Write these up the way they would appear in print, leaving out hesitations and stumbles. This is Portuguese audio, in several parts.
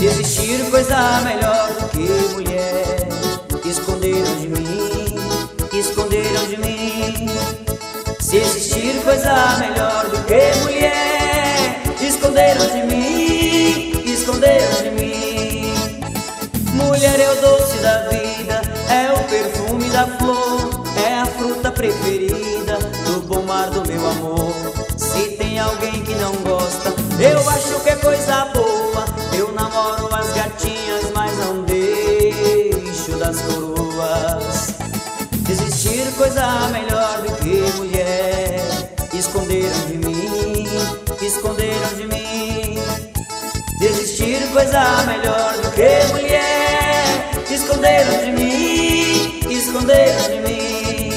existir coisa melhor do que mulher, esconderam de mim, esconderam de mim. Se existir coisa melhor do que mulher, esconderam de mim, esconderam de mim. Mulher é o doce da vida, é o perfume da flor, é a fruta preferida do pomar do meu amor. Se tem alguém que não gosta, eu acho que é coisa boa. Eu namoro as gatinhas, mas não deixo das coroas. Existir coisa melhor do que mulher, esconderam de mim, esconderam de mim. Existir coisa melhor do que mulher, esconderam de mim, esconderam de mim.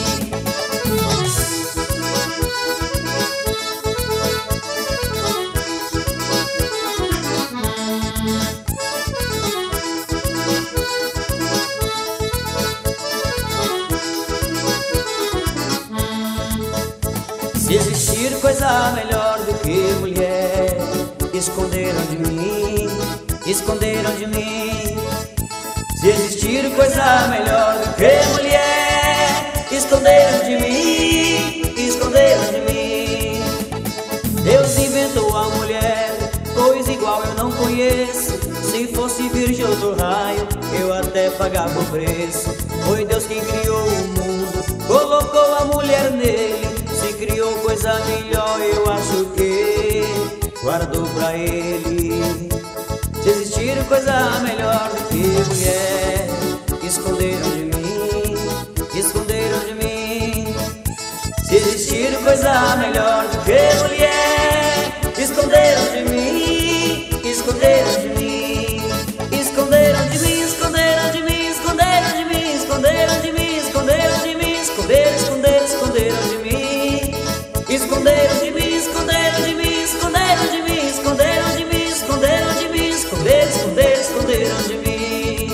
Se existir coisa melhor do que mulher, esconderam de mim, esconderam de mim. Se existir coisa melhor do que mulher, esconderam de mim, esconderam de mim. Deus inventou a mulher, coisa igual eu não conheço. Se fosse virgem ou do raio, eu até pagava o preço. Foi Deus quem criou o mundo, colocou a mulher nele. Se criou coisa melhor, eu acho que guardou pra ele. Se existir coisa melhor do que mulher, esconderam de mim, esconderam de mim. Se existir coisa melhor do que mulher, esconderam de mim, esconderam de mim. Esconderam de mim, esconderam de mim, esconderam de mim, esconderam de mim, esconderam de mim, esconderam, esconderam, esconderam de mim. Esconderam de mim, esconderam de mim, esconderam de mim, esconderam de mim, esconderam de mim, esconderam, esconderam, esconderam de mim.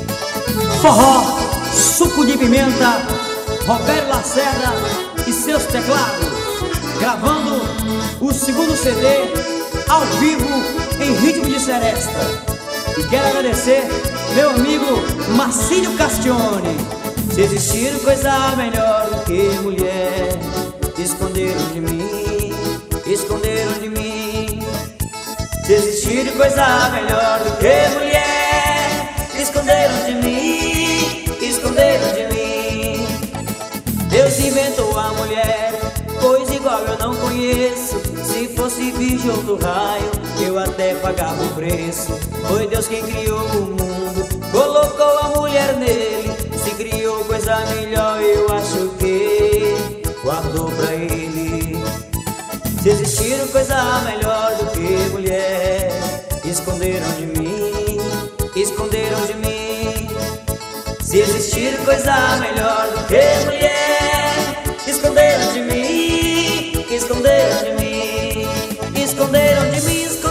Forró, suco de pimenta, Roberto Lacerda e seus teclados, gravando o segundo CD ao vivo em ritmo de seresta. E quero agradecer meu amigo Marcílio Castione. Se existir coisa melhor do que mulher, esconderam de mim, esconderam de mim. Se existir coisa melhor do que mulher, esconderam de mim, esconderam de mim. Deus inventou a mulher, coisa igual eu não conheço. Se fosse virgem ou do raio, eu até pagava o preço. Foi Deus quem criou o mundo, colocou a mulher nele. Se criou coisa melhor, eu acho que guardou pra ele. Se existir coisa melhor do que mulher, esconderam de mim, esconderam de mim. Se existir coisa melhor do que mulher, esconderam de mim, esconderam de mim, esconderam de mim.